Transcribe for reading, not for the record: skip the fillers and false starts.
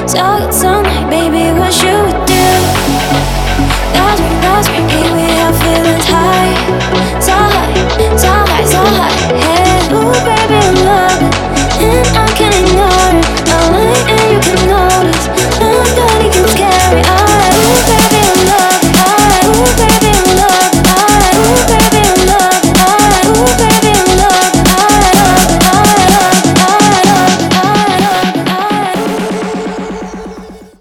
Tell me, baby, what you would do. That's me, keep me up feeling high.